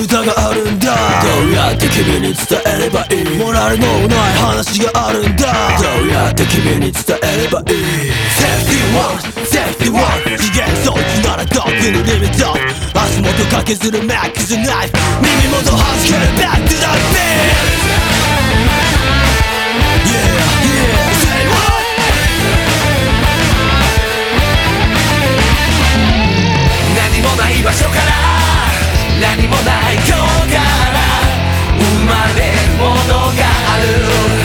歌があるんだ。どうやって君に伝えればいい。モラルのない話があるんだ。どうやって君に伝えればいい。Safety one 次元装置なら毒のリミット。足元かけするマックスナイフ。耳元弾ける Back to the beat。 何もない場所から何もない今日から生まれるものがある。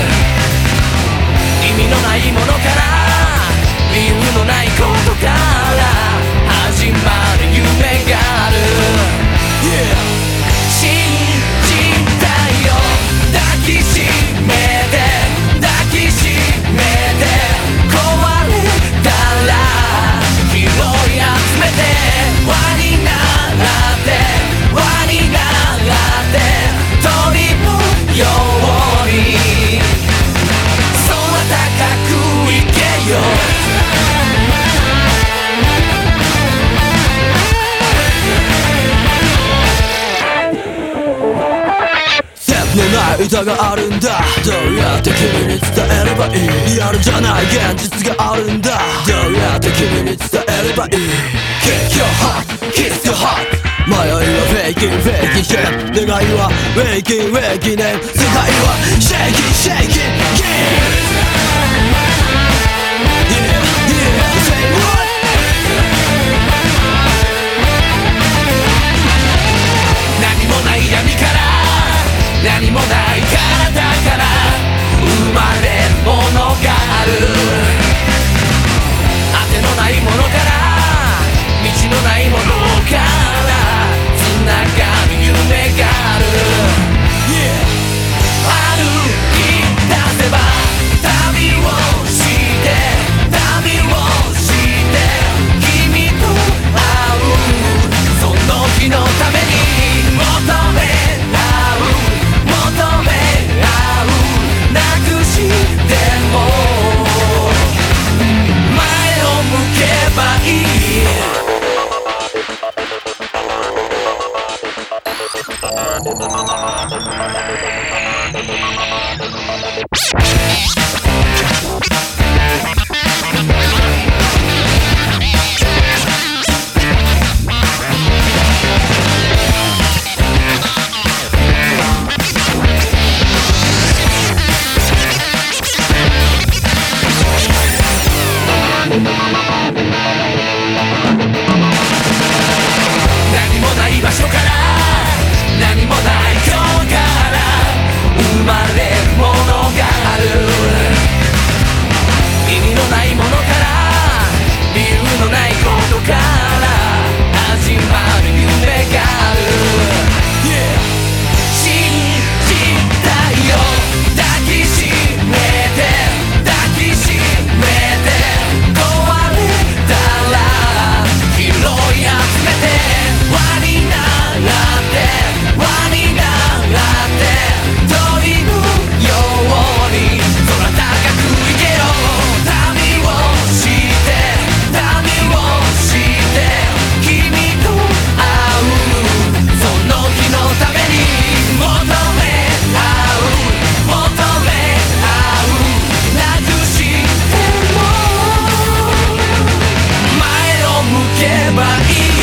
意味のないものから理由のないことから始まる夢がある。信じたいよ抱きしめて抱きしめて壊れたら拾い集めて輪になって輪になって鳥のように空高く行けよ。 のない歌があるんだ。どうやって君に伝えればいい。リアルじゃない現実があるんだ。どうやって君に伝えればいい。Kick your heart, kiss your heart。迷いはフェイキンフェイキンシェイク。願いはウェイキンウェイキンネーム。世界はシェイキンシェイキンキン。 何もない闇から何もない体から生まれるものがある。当てのないものから道のないものからつながる夢がある。歩き出せば旅をして旅をして君と会うその日のために求め何もない場所から何もない今日から生まれるものがある。意味のないものから理由のないことから始まる夢がある。信じたいよ抱きしめて抱きしめて壊れたら拾い集めて輪になって輪になって鳥のように空高く行けよ。旅をして旅をして君と会うその日のために求め合う求め合うなくしても前を向けばいい。